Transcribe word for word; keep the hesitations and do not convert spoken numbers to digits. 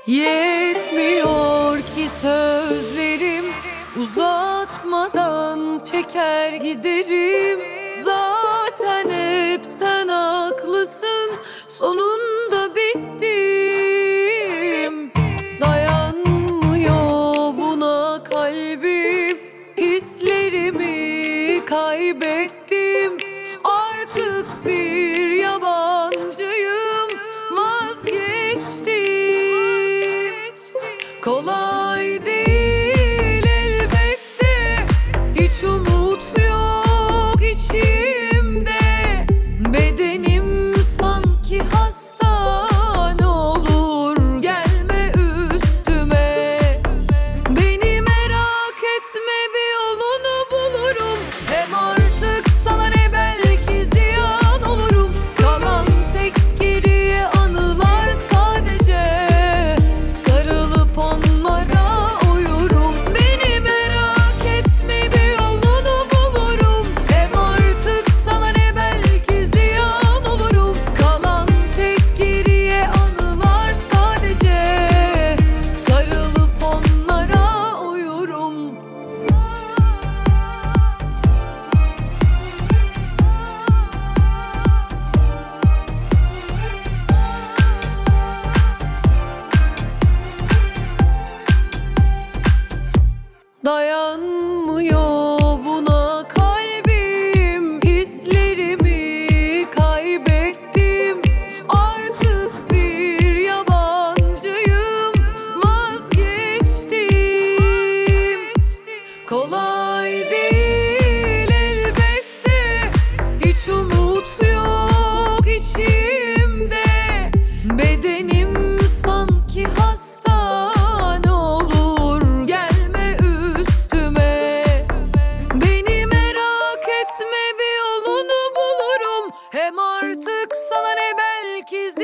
Yetmiyor ki sözlerim, uzatmadan çeker giderim. Zaten hep sen haklısın, sonunda bittim. Dayanmıyor buna kalbim, hislerimi kaybettim. Artık bir yabancıyım, vazgeçtim. Kolay değil elbette, hiç umut yok içimde. Bedenim sanki hasta, ne olur gelme üstüme. Beni merak etme, bir yolunu bulurum. Hem artık sana ne, belki ziyan olurum. Kalan tek geriye anılar sadece, sarılıp onlara uyurum. Beni merak etme, bir yolunu bulurum. Hem artık sana ne, belki ziyan olurum. Kalan tek geriye anılar sadece, sarılıp onlara uyurum. Dayanmıyor buna kalbim, hislerimi kaybettim. Artık bir yabancıyım, vazgeçtim. Kolay değil elbette, hiç umut yok içimde. Bedenim sanki hasta, ne olur gelme üstüme. Beni merak etme, bir yolunu bulurum. Hem artık sana ne, belki